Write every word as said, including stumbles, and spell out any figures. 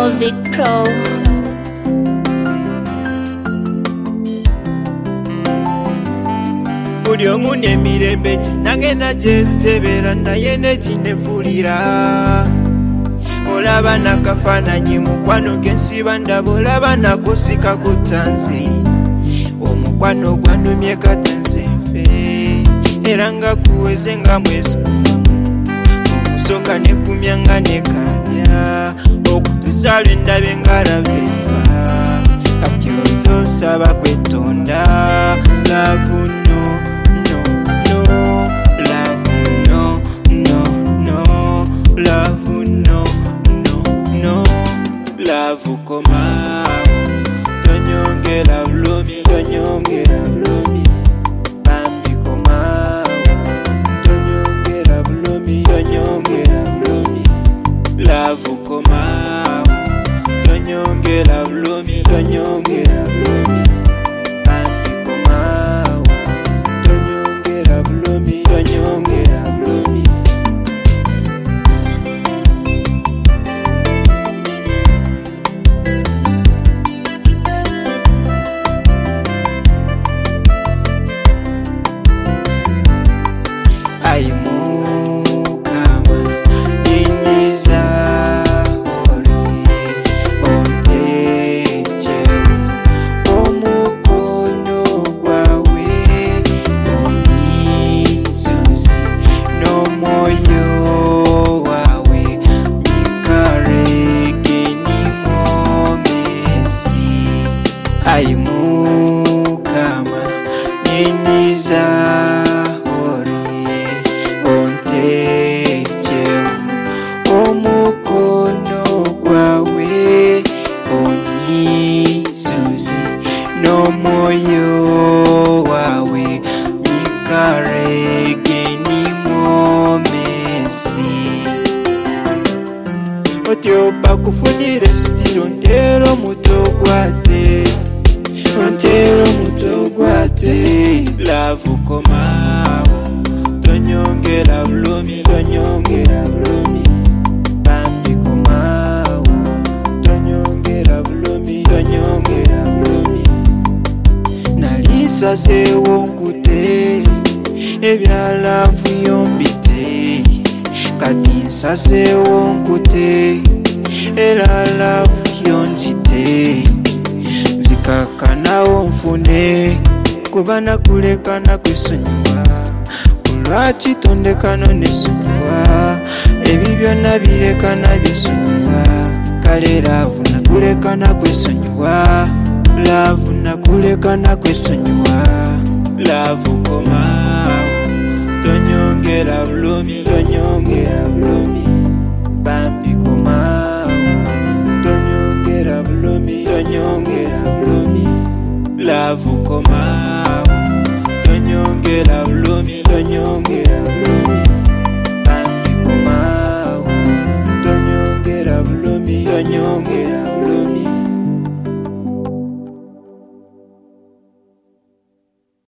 Movic Pro. Buli omu n'emirembe gye nange nagyetebera naye ne ginevulira. Olaba n'akafaananyi mukwano gensiba ndaba olaba nako sikakutanzi. Omukwano gwanumye kati nze nfe era nga kuweze nga mwezi okusooka nekumya nga nekandya okutuzaala endabe ng'alabeba kati ozo nsaba kwetonda. Love no no no love no no no love no no no love koma tonyongera bulomi tonyongera bulomi bambi koma tonyongera bulomi tonyongera bulomi love koma tonyongera bulomi tonyongera bulomi bambi koma tonyongera bulomi tonyongera bulomi. Ai Mukama nyinyiza ori onteche omukono gwawe onyizuze n'omwoyo wawe nyikareke nimomesi. Ai Mukama nyinyiza omukono gwawe onyizuze n'omwoyo wawe nyikarege nimomesi. Otyo bakufunire sitiro ntero muto gwate ontero muto gwate. Love komawo tonyongera bulomi tonyongera bulomi bambi komawo tonyongera bulomi tonyongera bulomi. Nalisazeewo nkute ebya love yombite kati nsazeewo nkute era love yonjite nzikakanawo nfune kuba nakuleka nakwisonyiwa lwaki tondekano nesonyiwa ebi byonna bireka nabisonyiwa kale laavu nakuleka nakwesonyiwa laavu nakuleka nakwesonyiwa. Laavu komawo tonyongera bulomi tonyongera bulomi bambi komawo tonyongera bulomi tonyongera bulomi. Laavu komawo tonyongera bulomi tonyongera bulomi